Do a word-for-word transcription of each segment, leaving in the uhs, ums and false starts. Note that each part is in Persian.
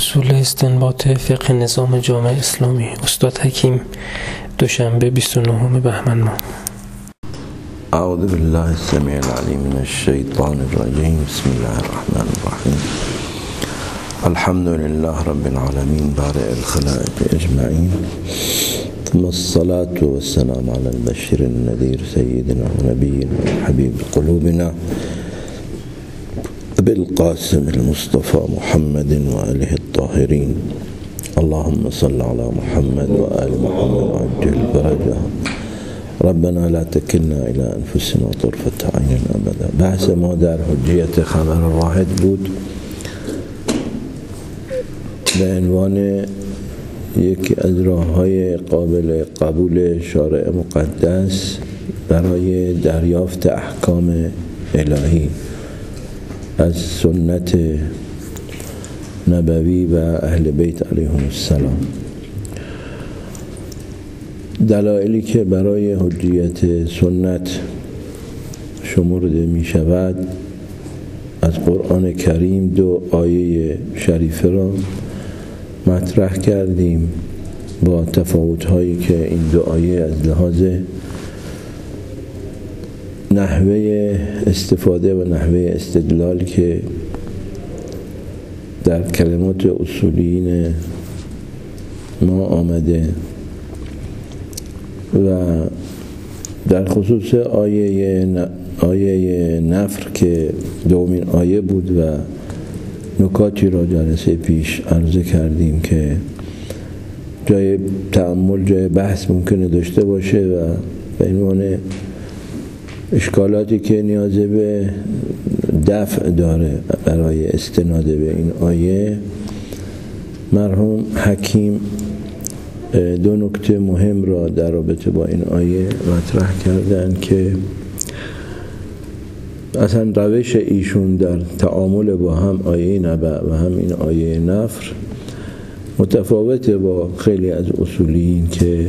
اصول استنباط فقه نظام جامع اسلامی. استاد حکیم، دوشنبه بیست و نهم بهمن ماه. اعوذ بالله السمیع العلیم من الشیطان الرجیم. بسم الله الرحمن الرحیم. الحمد لله رب العالمین بارئ الخلائق اجمعین، ثم الصلاة والسلام على البشير النذير سيدنا ونبينا وحبيب قلوبنا بالقاسم المصطفى محمد وآله الطاهرين. اللهم صل على محمد وآل محمد وعجل فرجه. ربنا لا تكلنا إلى أنفسنا طرفة عين أبدا. بحث ما در حجیت خبر واحد بود به عنوان یکی از راه‌های قابل قبول شارع مقدس برای دریافت احکام الهی از سنت نبوی و اهل بیت علیهم السلام. دلایلی که برای حجیت سنت شمرده می شود از قرآن کریم دو آیه شریفه را مطرح کردیم با تفاوت‌هایی که این دو آیه از لحاظ نحوه استفاده و نحوه استدلال که در کلمات اصولیین ما آمده و در خصوص آیه آیه نفر که دومین آیه بود و نکاتی را جلسه پیش عرضه کردیم که جای تأمل، جای بحث ممکنه داشته باشه و به عنوان اشکالاتی که نیاز به دفع داره برای استناد به این آیه، مرحوم حکیم دو نکته مهم را در رابطه با این آیه مطرح کردن که اصلا روش ایشون در تعامل با هم آیه نبع و هم این آیه نفر متفاوته با خیلی از اصولیین که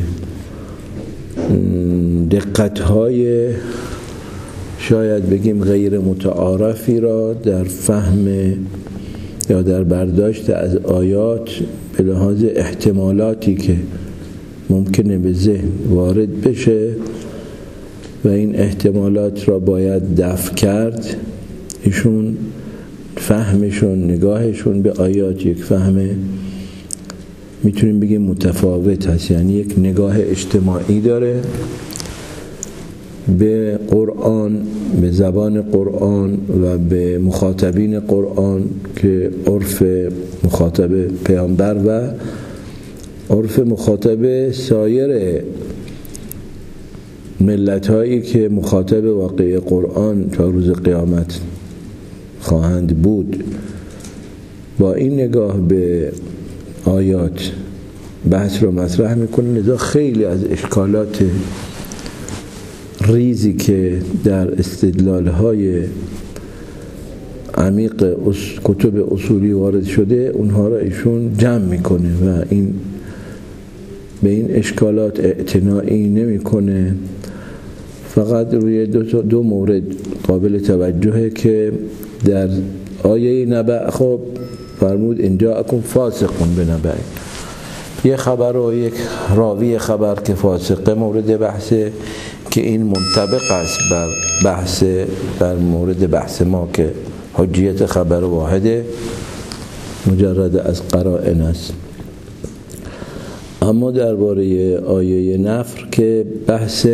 دقت‌های شاید بگیم غیر متعارفی را در فهم یا در برداشت از آیات به لحاظ احتمالاتی که ممکنه به ذهن وارد بشه و این احتمالات را باید دفع کرد، ایشون فهمشون، نگاهشون به آیات یک فهم میتونیم بگیم متفاوت هست، یعنی یک نگاه اجتماعی داره به قرآن، به زبان قرآن و به مخاطبین قرآن که عرف مخاطب پیامبر و عرف مخاطب سایر ملت هایی که مخاطب واقعی قرآن تا روز قیامت خواهند بود. با این نگاه به آیات بحث رو مطرح میکنه، لذا خیلی از اشکالات ریزی که در استدلال‌های عمیق کتب اصولی وارد شده اونها را ایشون جمع میکنه و این به این اشکالات اعتنایی نمیکنه. فقط روی دو, دو مورد قابل توجهه که در آیه نبع خب فرمود اینجا اکن فاسقون به نبع، یه خبر و یک راوی خبر که فاسقه مورد بحثه که این منطبق است بر بحث در مورد بحث ما که حجیت خبر واحده مجرد از قرائن است. اما درباره آیه نفر که بحث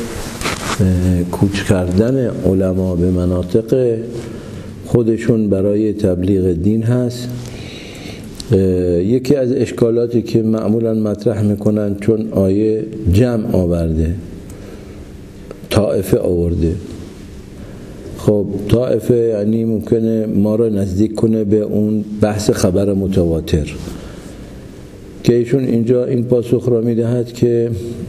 کوچ کردن علما به مناطق خودشون برای تبلیغ دین هست، یکی از اشکالاتی که معمولا مطرح میکنن چون آیه جمع آورده، طائفه آورده، خب طائفه یعنی ممکنه ما را نزدیک کنه به اون بحث خبر متواتر که ایشون اینجا این پاسخ را میدهد که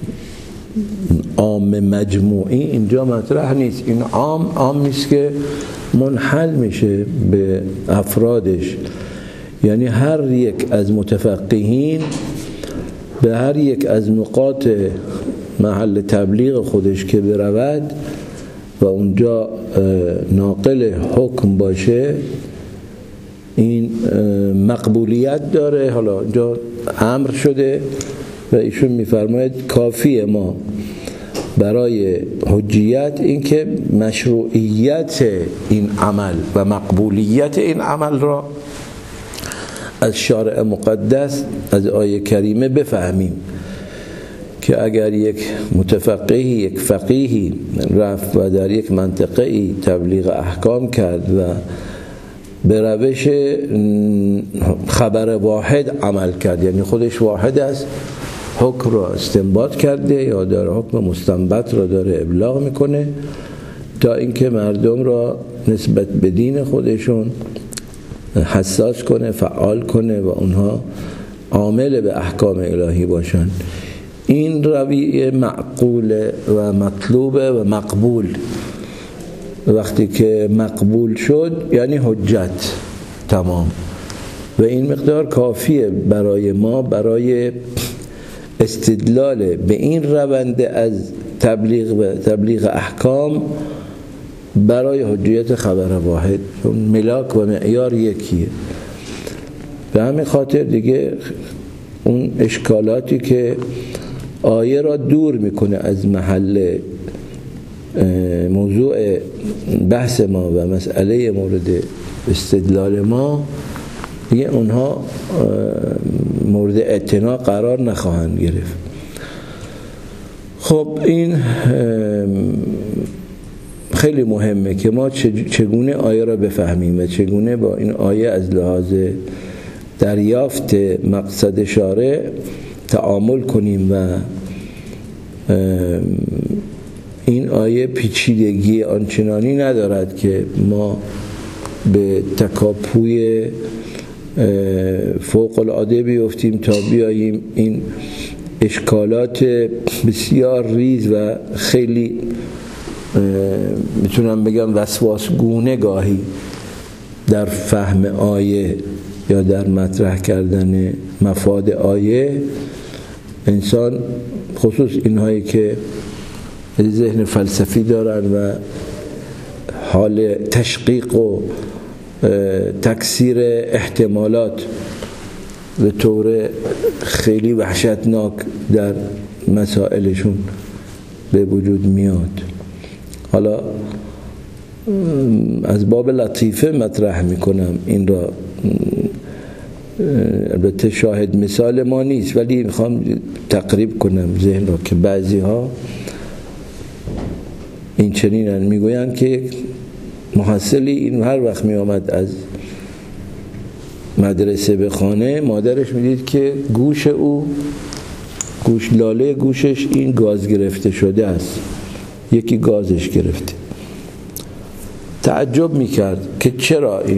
عام مجموعی اینجا مطرح نیست. این عام عام نیست که منحل میشه به افرادش، یعنی هر یک از متفقهین به هر یک از نقاط محل تبلیغ خودش که برود و اونجا ناقل حکم باشه این مقبولیت داره. حالا اینجا امر شده و ایشون میفرماید کافیه ما برای حجیت این که مشروعیت این عمل و مقبولیت این عمل را از شارع مقدس، از آیه کریمه بفهمیم که اگر یک متفقهی، یک فقیهی رفت و در یک منطقه‌ای تبلیغ احکام کرد و به روش خبر واحد عمل کرد، یعنی خودش واحد است، حکم را استنباط کرده یا داره حکم مستنبط را داره ابلاغ میکنه تا اینکه مردم را نسبت به دین خودشون حساس کنه، فعال کنه و اونها عامل به احکام الهی باشن. این رویه معقول و مطلوبه و مقبول. وقتی که مقبول شد یعنی حجت تمام و این مقدار کافیه برای ما، برای استدلال به این روند از تبلیغ و تبلیغ احکام برای حجیت خبر واحد، چون ملاک و معیار یکیه. به همین خاطر دیگه اون اشکالاتی که آیه را دور میکنه از محل موضوع بحث ما و مسئله مورد استدلال ما، دیگه اونها مورد اعتنا قرار نخواهند گرفت. خب این خیلی مهمه که ما چگونه آیه را بفهمیم و چگونه با این آیه از لحاظ دریافت مقصد شارع تعامل کنیم و این آیه پیچیدگی آنچنانی ندارد که ما به تکاپوی فوق العاده بیفتیم تا بیاییم این اشکالات بسیار ریز و خیلی میتونم بگم وسواسگونه گاهی در فهم آیه یا در مطرح کردن مفاد آیه انسان، خصوص اینهایی که ذهن فلسفی دارن و حال تشقیق و تکثیر احتمالات به طور خیلی وحشتناک در مسائلشون به وجود میاد. حالا از باب لطیفه مطرح میکنم این را، البته شاهد مثال ما نیست ولی میخوام تقریب کنم ذهن را که بعضی ها این چنینن، میگویند که محصلی این هر وقت می آمد از مدرسه به خانه، مادرش میدید که گوش او، گوش لاله گوشش این گاز گرفته شده است، یکی گازش گرفته. تعجب میکرد که چرا این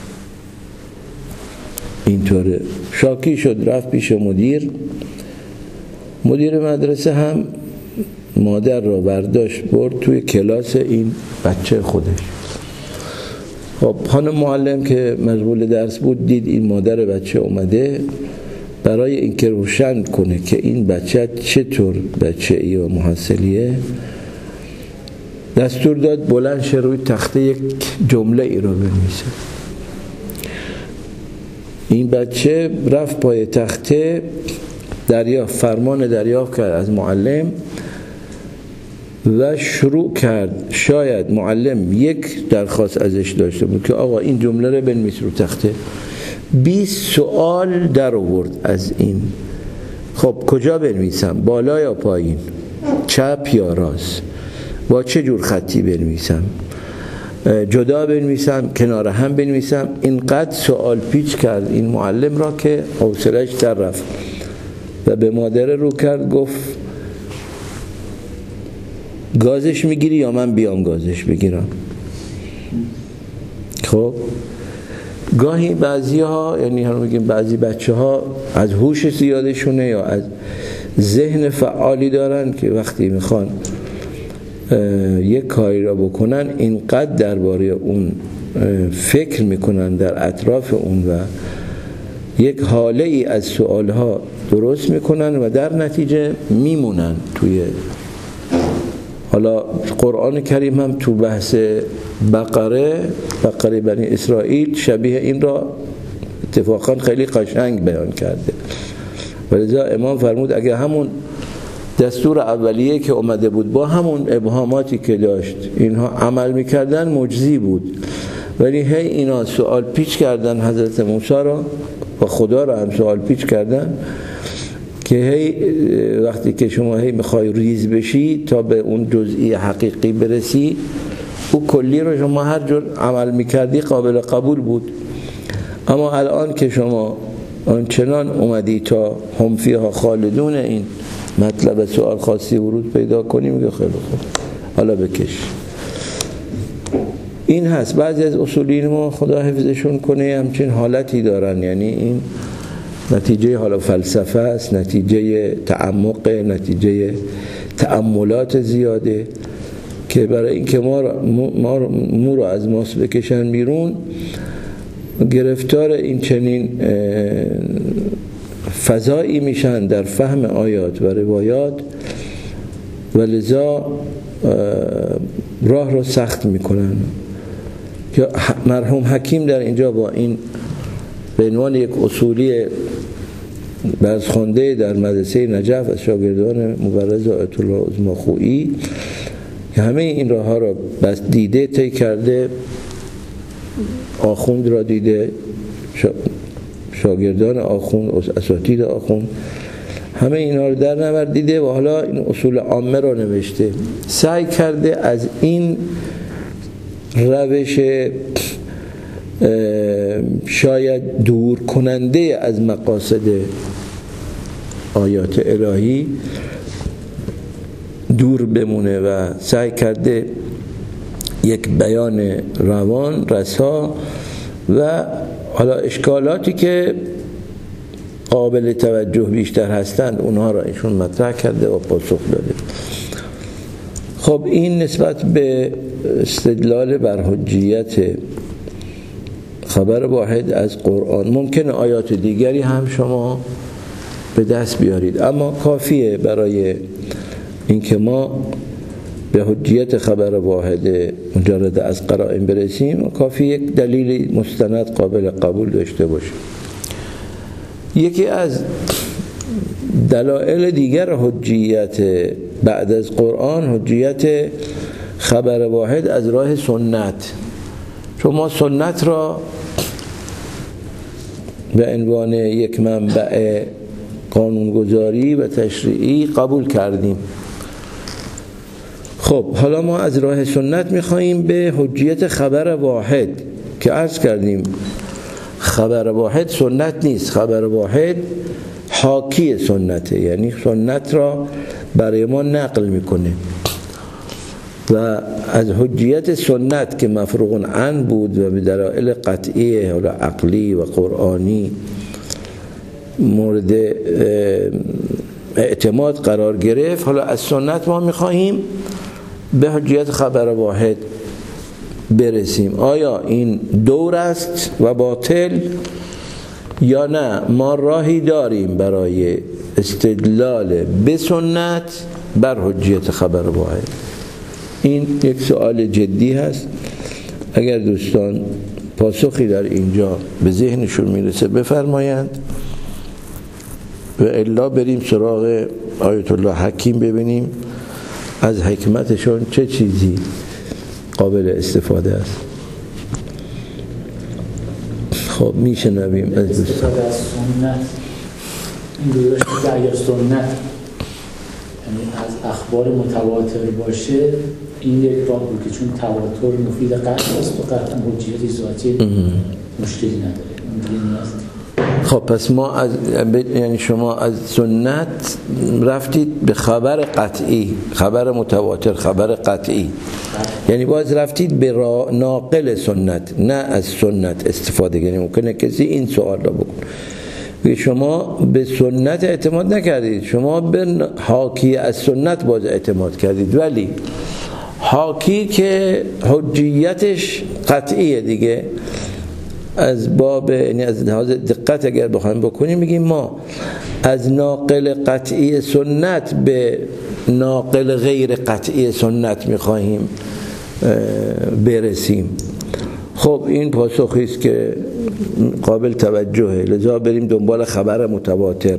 اینطوره. شاکی شد، رفت پیش مدیر. مدیر مدرسه هم مادر را برداشت برد توی کلاس این بچه خودش. خب خانم معلم که مشغول درس بود دید این مادر بچه اومده، برای اینکه روشن کنه که این بچه چطور بچه ای و محصلیه، دستور داد بلند شه روی تخته یک جمله ای رو بنویسه. این بچه رفت پای تخته، دریافت فرمان دریافت کرد از معلم و شروع کرد. شاید معلم یک درخواست ازش داشته بود که آقا این جمله رو بنویس رو تخته. بیست سوال در آورد از این. خب کجا بنویسم؟ بالا یا پایین؟ چپ یا راست؟ با چه جور خطی بنویسم؟ جدا بنویسم؟ کنار هم بنویسم؟ اینقدر سوال پیچ کرد این معلم را که حوصله‌اش در رفت و به مادر رو کرد، گفت گازش میگیری یا من بیام گازش بگیرم؟ خب گاهی بعضی ها، یعنی هم میگیم بعضی بچه ها از هوش زیادشونه یا از ذهن فعالی دارن که وقتی میخوان یک کاری را بکنن اینقدر درباره اون فکر میکنن در اطراف اون و یک حاله ای از سوالها درست میکنن و در نتیجه میمونن توی حالا قرآن کریم هم تو بحث بقره بقره بنی اسرائیل شبیه این را اتفاقا خیلی قشنگ بیان کرده. ولذا امام فرمود اگه همون دستور اولیه که اومده بود با همون ابهاماتی که داشت اینها عمل میکردن مجزی بود، ولی هی اینا سوال پیچ کردن حضرت موسی را و خدا را هم سوال پیچ کردن که هی وقتی که شما هی میخوای ریز بشی تا به اون جزئی حقیقی برسی، او کلی رو شما هر جور عمل میکردی قابل قبول بود. اما الان که شما آنچنان اومدی تا هم فیها خالدون این مطلب سوال خاصی ورود پیدا کنی، میگه خیلی خوب حالا بکش. این هست. بعضی از اصولین ما خدا حفظشون کنه همچین حالتی دارن، یعنی این نتیجه حالا فلسفه است، نتیجه تعمق، نتیجه تأملات زیاده که برای اینکه ما ما مو رو از ماست بکشن بیرون گرفتار این چنین فضایی میشن در فهم آیات و روایات و لذا راه رو سخت میکنن. که مرحوم حکیم در اینجا با این به عنوان یک اصولی برزخوانده در مدرسه نجف از شاگردان مبرز آیت الله عظمی خویی که همه این راه ها را بس دیده، طی کرده، آخوند را دیده، شاگردان آخوند، اساتید آخوند، همه اینا رو در نورد دیده و حالا این اصول عامه را نوشته. سعی کرده از این روش شاید دور کننده از مقاصد آیات الهی دور بمونه و سعی کرده یک بیان روان رسا و حالا اشکالاتی که قابل توجه بیشتر هستند اونها را ایشون مطرح کرده و پاسخ داده. خب این نسبت به استدلال بر حجیت خبر واحد از قرآن. ممکنه آیات دیگری هم شما به دست بیارید، اما کافیه برای اینکه ما به حجیت خبر واحد مجرد از قرائن برسیم کافی یک دلیل مستند قابل قبول داشته باشه. یکی از دلایل دیگر حجیت بعد از قرآن حجیت خبر واحد از راه سنت. شما سنت را به عنوان یک منبع قانونگذاری و تشریعی قبول کردیم. خب حالا ما از راه سنت میخواییم به حجیت خبر واحد که عرض کردیم خبر واحد سنت نیست، خبر واحد حاکی سنته، یعنی سنت را برای ما نقل میکنه و از حجیت سنت که مفروغ عن بود و به دلایل قطعی حالا عقلی و قرآنی مورد اعتماد قرار گرفت، حالا از سنت ما میخواهیم به حجیت خبر واحد برسیم. آیا این دور است و باطل یا نه ما راهی داریم برای استدلال به سنت بر حجیت خبر واحد؟ این یک سوال جدی هست. اگر دوستان پاسخی در اینجا به ذهنشون میرسه بفرمایند و الا بریم سراغ آیت الله حکیم ببینیم از حکمتشون چه چیزی قابل استفاده است. خب میشنویم از استفاده از سنت. این گذاشت که اگر سنت یعنی از اخبار متواتر باشه این یک راه بود که چون تواتر مفید قطع است و قطعا حجیت ذاتی مشکلی نداره. خب پس ما از یعنی شما از سنت رفتید به خبر قطعی، خبر متواتر، خبر قطعی، یعنی باز رفتید به ناقل سنت، نه از سنت استفاده کنید. ممکنه کسی این سوال را بکنه شما به سنت اعتماد نکردید، شما به حاکی از سنت باز اعتماد کردید، ولی حاکی که حجیتش قطعیه دیگه از باب یعنی از لحاظ دقت اگر بخوایم بکنیم میگیم ما از ناقل قطعی سنت به ناقل غیر قطعی سنت میخواهیم برسیم. خب این پاسخی است که قابل توجهه، لذا بریم دنبال خبر متواتر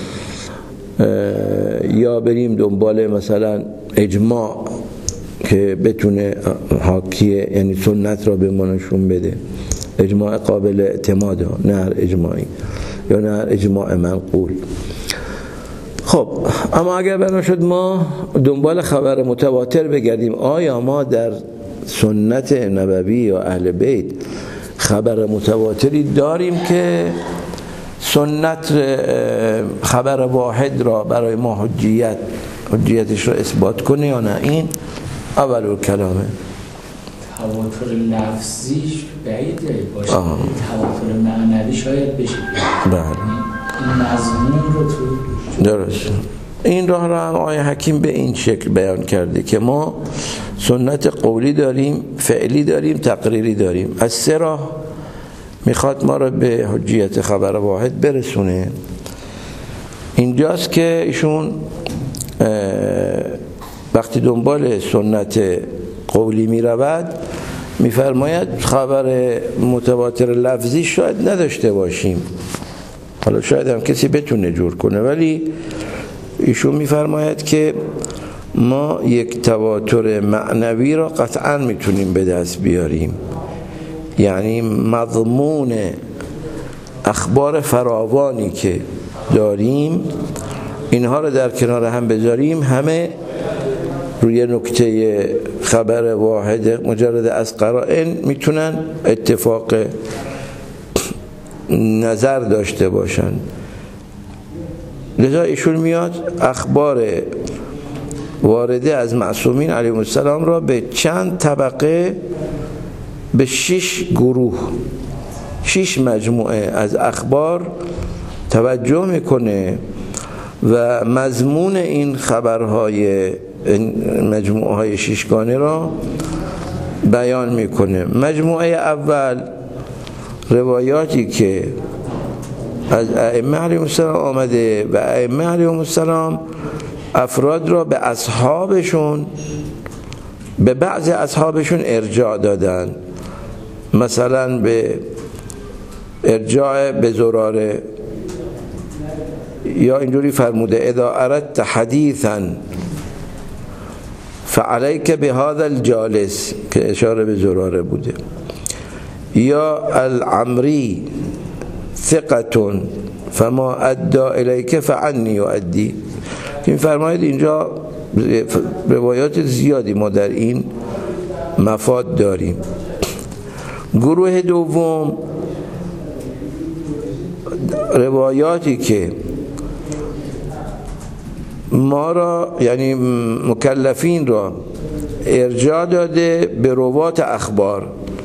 یا بریم دنبال مثلا اجماع که بتونه حاکیه، یعنی سنت را به ما نشون بده، اجماع قابل اعتماد، نه هر اجماعی یا نه هر اجماع منقول. خب اما اگر بنا شد ما دنبال خبر متواتر بگردیم، آیا ما در سنت نبوی یا اهل بیت خبر متواتری داریم که سنت خبر واحد را برای ما حجیت حجیتش را اثبات کنه یا نه؟ این اول کلامه. تواتر لفظیش بعیده باشه، تواتر معنوی شاید بشه. بله این مضمون رو تو درست. این راه را هم آقای حکیم به این شکل بیان کرده که ما سنت قولی داریم، فعلی داریم، تقریری داریم. از سه راه میخواد ما را به حجیت خبر واحد برسونه. اینجاست که ایشون وقتی دنبال سنت قولی می رود میفرماید خبر متواتر لفظی شاید نداشته باشیم، حالا شاید هم کسی بتونه جور کنه، ولی ایشون میفرماید که ما یک تواتر معنوی را قطعا میتونیم به دست بیاریم، یعنی مضمون اخبار فراوانی که داریم اینها را در کنار هم بذاریم، همه روی نکته خبر واحد مجرد از قرائن میتونن اتفاق نظر داشته باشن. لذا ایشون میاد اخبار وارده از معصومین علیهم السلام را به چند طبقه، به شش گروه، شش مجموعه از اخبار توجه میکنه و مضمون این خبرهای مجموعه های ششگانه را بیان میکنه. مجموعه اول روایاتی که از ائمه علیهم السلام آمده و ائمه علیهم السلام افراد را به اصحابشون، به بعض اصحابشون ارجاع دادن، مثلا به ارجاع به زراره، یا اینجوری فرموده اذا اردت حدیثا فعلیک بهذا الجالس که اشاره به زراره بوده، یا العمری ثقة فما ادى الیک فعنی یؤدی. این فرماید اینجا روایات زیادی ما در این مفاد داریم. گروه دوم روایاتی که ما را یعنی مکلفین را ارجاع داده به روات اخبار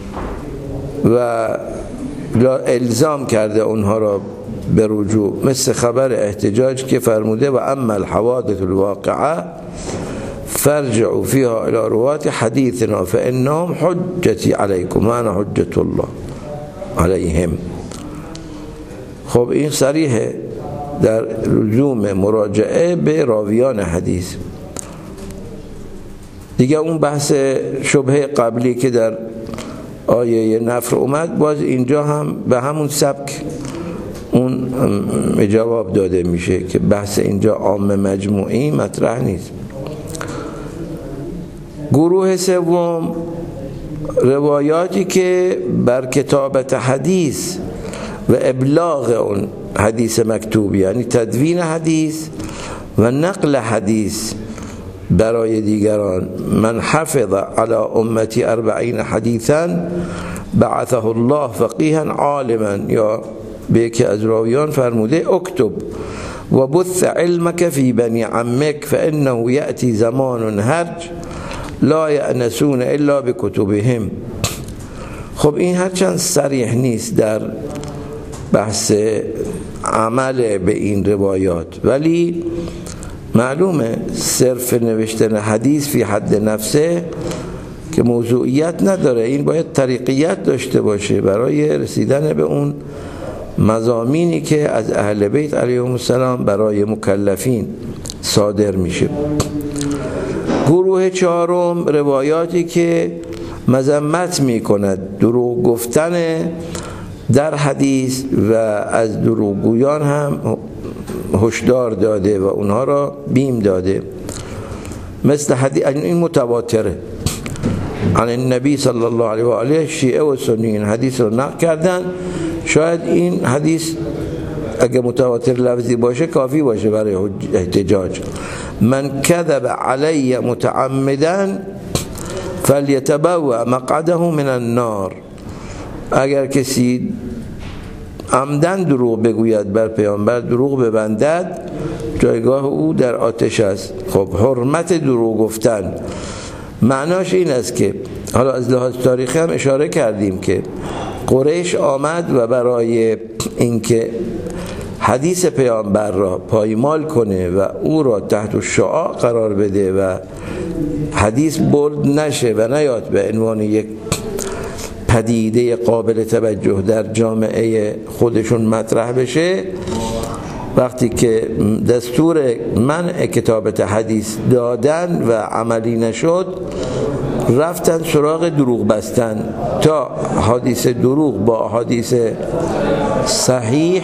و الزام کرده اونها را به رجوع، مثل خبر احتجاج که فرموده و اما الحوادث الواقعه فارجعوا فيها الى روات حديثنا فانهم حجتي عليكم وانا حجة الله عليهم. خب این صریحه در لزوم مراجعه به راویان حدیث. دیگه اون بحث شبهه قبلی که در آیه نفر اومد، باز اینجا هم به همون سبک اون جواب داده میشه که بحث اینجا عام مجموعی مطرح نیست. گروه سوم روایاتی که بر کتابت حدیث و ابلاغ اون حدیث مکتوب، یعنی تدوین حدیث و نقل حدیث برای دیگران. من حفظ على امتی اربعین حدیثا بعثه الله فقیها عالما، یا به یکی از راویان فرموده اکتب و بث علمك فی بنی عمک فانه یأتی زمان هرج لا یأنسون الا بکتبهم. خب این هرچند صریح نیست در بحث عمل به این روایات، ولی معلومه صرف نوشتن حدیث فی حد نفسه که موضوعیت نداره، این باید طریقیت داشته باشه برای رسیدن به اون مضامینی که از اهل بیت علیهم السلام برای مکلفین صادر میشه. گروه چهارم روایاتی که مذمت میکند دروغ گفتن در حدیث و از دروغگویان هم هشدار داده و اونها را بیم داده، مثل حدیث این متواتره عن النبی صلی الله علیه و آله. شیعه و سنی این حدیث رو نقل کردن. شاید این حدیث اگه متواتر لفظی باشه کافی باشه برای احتجاج. من کذب علی متعمدا فلیتبوأ مقعده من النار. اگر کسی عمدن دروغ بگوید بر پیامبر، دروغ ببندد، جایگاه او در آتش است. خب حرمت دروغ گفتن معناش این است که حالا از لحاظ تاریخی هم اشاره کردیم که قریش آمد و برای اینکه حدیث پیامبر را پایمال کنه و او را تحت الشعاع قرار بده و حدیث بولد نشه و نیاد به عنوان یک پدیده قابل توجه در جامعه خودشون مطرح بشه، وقتی که دستور منع کتابت حدیث دادن و عملی نشد، رفتن سراغ دروغ بستن تا حدیث دروغ با حدیث صحیح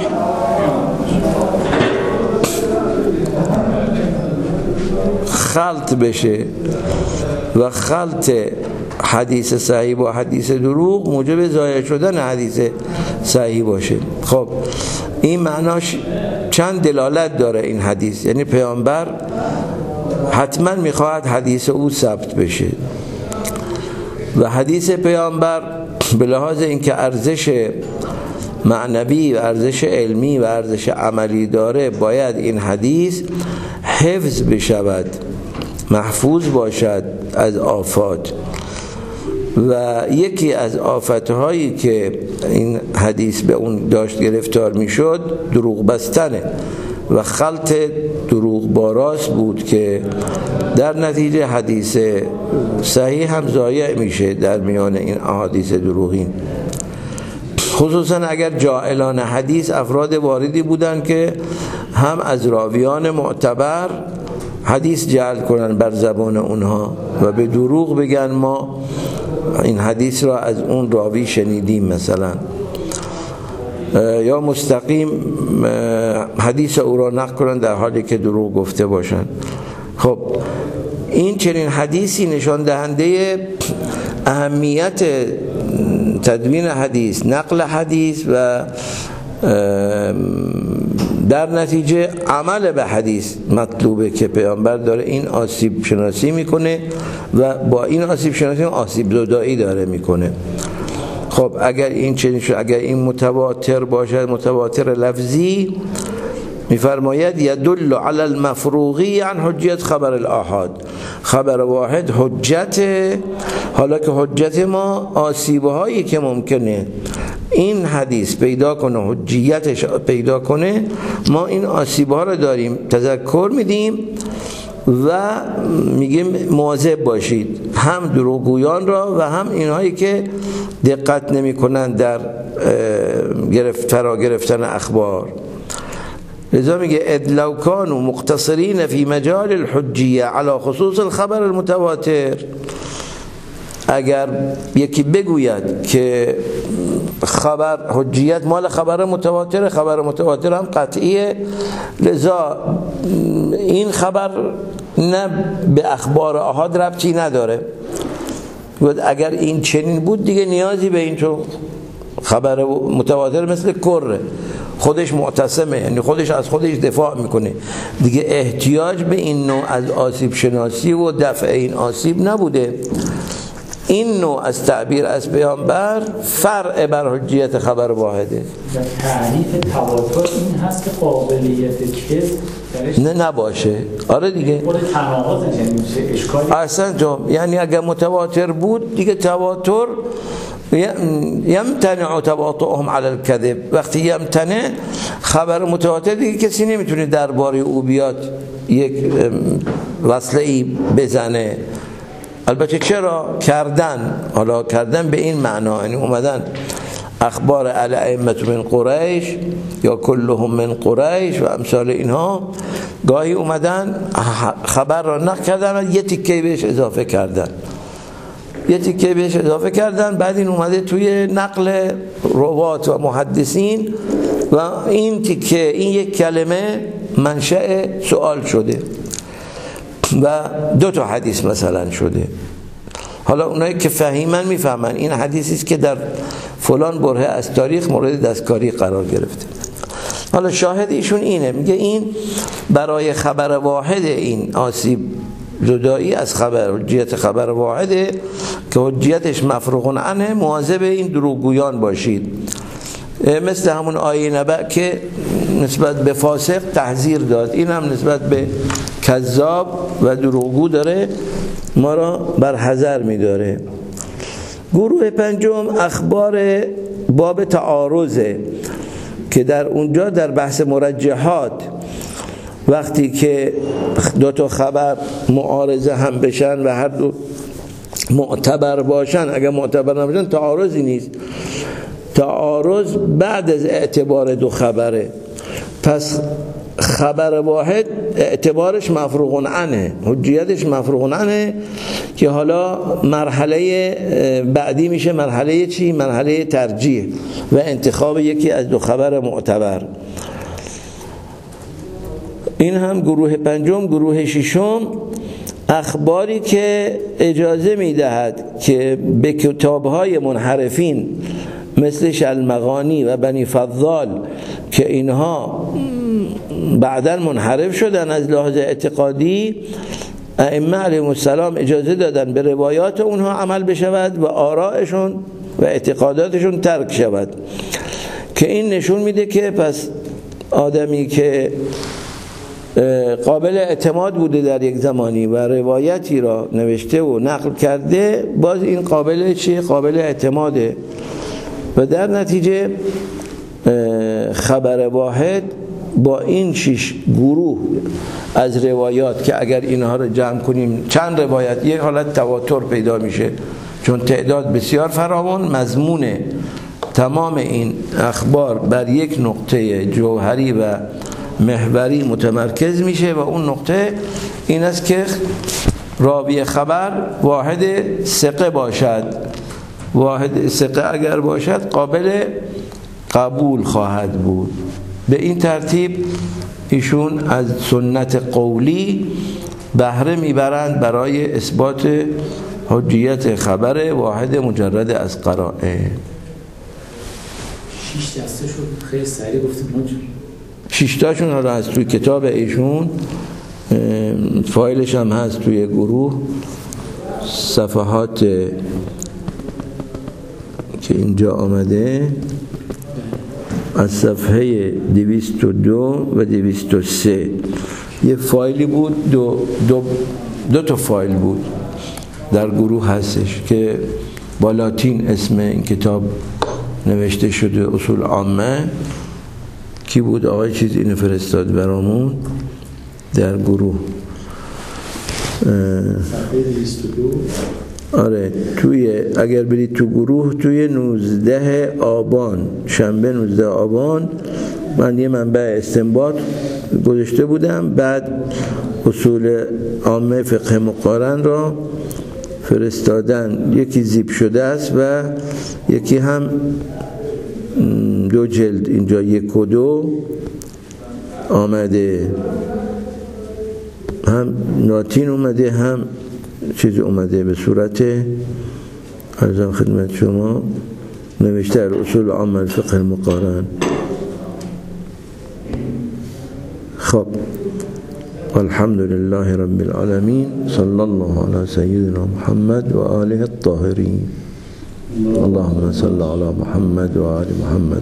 خلط بشه و خلط حدیث صحیح با حدیث دروغ موجب ضایع شدن حدیث صحیح باشه. خب این معناش چند دلالت داره این حدیث، یعنی پیامبر حتما میخواهد حدیث او ثبت بشه و حدیث پیامبر به لحاظ اینکه ارزش معنوی و ارزش علمی و ارزش عملی داره، باید این حدیث حفظ بشود، محفوظ باشد از آفات. و یکی از آفتهایی که این حدیث به اون داشت گرفتار میشد دروغ بستنه و خلط دروغ با راست بود که در نتیجه حدیث صحیح هم ضایع میشه در میان این احادیث دروغین. خصوصا اگر جاهلان حدیث افراد واردی بودن که هم از راویان معتبر حدیث جعل کنن بر زبان اونها و به دروغ بگن ما این حدیث را از اون راوی شنیدیم مثلا، یا مستقیم حدیث او را نقل کنن در حالی که دروغ گفته باشن. خب این چنین حدیثی نشان دهنده اهمیت تدوین حدیث، نقل حدیث و در نتیجه عمل به حدیث مطلوبه که پیامبر داره این آسیب شناسی میکنه و با این آسیب شناسی آسیب زدایی داره میکنه. خب اگر این چنین شد، اگر این متواتر باشد، متواتر لفظی، میفرماید یدل علی المفروغی عن حجیت خبر الآحاد. خبر واحد حجت، حالا که حجت ما آسیب‌هایی که ممکنه این حدیث پیدا کنه، حجیتش پیدا کنه، ما این آسیب‌ها رو داریم، تذکر میدیم و میگیم مواظب باشید، هم دروغگویان را و هم اینهایی که دقت نمی‌کنن در گرفت فرا گرفتن اخبار. لذا میگه ادلو کانوا مقتصرین فی مجال الحجیه علی خصوص الخبر المتواتر. اگر یکی بگوید که خبر حجیت مال خبر متواتر، خبر متواتر هم قطعیه، لذا این خبر نه به اخبار آحاد ربطی نداره. اگر این چنین بود دیگه نیازی به این تو خبر متواتر مثل کره، خودش معتصمه، یعنی خودش از خودش دفاع میکنه، دیگه احتیاج به این نوع از آسیب شناسی و دفع این آسیب نبوده. این نوع از تعبیر از پیامبر فرع بر حجیت خبر واحده. تعریف تواتر این هست که قابلیت کذب درش نه نباشه. آره دیگه خود تناقض نمیشه، اشکالی اصلا تو یعنی اگه متواتر بود دیگه تواتر یمتنع تواطؤهم علی الكذب. وقتی یمتنع خبر متواتر دیگه کسی نمیتونه درباره او بیاد یک وصله ای بزنه. البته چرا کردن، حالا کردن به این معنا، یعنی اومدن اخبار الائمه من قریش یا کلهم من قریش و امثال اینها گاهی اومدن خبر را نقل کردن و یه تیکه بهش اضافه کردن یه تیکه بهش اضافه کردن بعد این اومده توی نقل روات و محدثین و این تیکه این یک کلمه منشأ سوال شده و دو تا حدیث مثلا شده. حالا اونایی که فهیمن میفهمن این حدیثی است که در فلان برهه از تاریخ مورد دستکاری قرار گرفته. حالا شاهد ایشون اینه، میگه این برای خبر واحد این آسیب جدایی از خبر حجیت خبر واحده که حجیتش مفروغ عنه، مواظب این دروغگویان باشید. مثل همون آیه نبأ که نسبت به فاسق تحذیر داد، این هم نسبت به کذاب و دروغگو داره ما را بر حذر می‌داره. گروه پنجم اخبار باب تعارضه که در اونجا در بحث مرجحات وقتی که دو تا خبر معارضه هم بشن و هر دو معتبر باشن، اگر معتبر نباشن تعارضی نیست، تعارض بعد از اعتبار دو خبره، پس خبر واحد اعتبارش مفروغ عنه، حجیتش مفروغ عنه که حالا مرحله بعدی میشه مرحله چی؟ مرحله ترجیح و انتخاب یکی از دو خبر معتبر. این هم گروه پنجم. گروه ششم اخباری که اجازه میدهد که به کتابهای منحرفین مثل شلمغانی و بنی فضال که اینها بعداً منحرف شدن از لحاظ اعتقادی، ائمه علیهم السلام اجازه دادن به روایات اونها عمل بشود و آرائشون و اعتقاداتشون ترک شود، که این نشون میده که پس آدمی که قابل اعتماد بوده در یک زمانی و روایتی را نوشته و نقل کرده، باز این قابل چیه؟ قابل اعتماده و در نتیجه خبر واحد با این شش گروه از روایات که اگر اینها رو جمع کنیم چند روایت، یک حالت تواتر پیدا میشه چون تعداد بسیار فراوان، مضمون تمام این اخبار بر یک نقطه جوهری و محوری متمرکز میشه و اون نقطه این است که راوی خبر واحد ثقه باشد. واحد ثقه اگر باشد قابل قبول خواهد بود. به این ترتیب ایشون از سنت قولی بهره میبرند برای اثبات حجیت خبر واحد مجرد از قرائن. شش دسته شد، خیلی سریع گفتیم ما شش تاشون حالا از توی کتاب ایشون، فایلش هم هست توی گروه، صفحات که اینجا آمده از صفحه دویست و دو و دویست و سه یه فایلی بود، دو, دو, دو تا فایل بود در گروه هستش که با لاتین اسم این کتاب نوشته شده، اصول عامه. کی بود آقای چیز اینو فرستاد برامون در گروه؟ صفحه دویست و دو. آره توی اگر برید تو گروه توی نوزده آبان، شنبه نوزده آبان من یه منبع استنباط گذاشته بودم، بعد اصول عامه فقه مقارن را فرستادن، یکی زیپ شده است و یکی هم دو جلد اینجا یک و دو آمده، هم لاتین اومده هم چیز اومده به صورت عرضم خدمت شما نوشته اصول عامه فقه المقارن. خب الحمد لله رب العالمين صلى الله على سيدنا محمد وآله الطاهرين. اللهم صل على محمد وآل محمد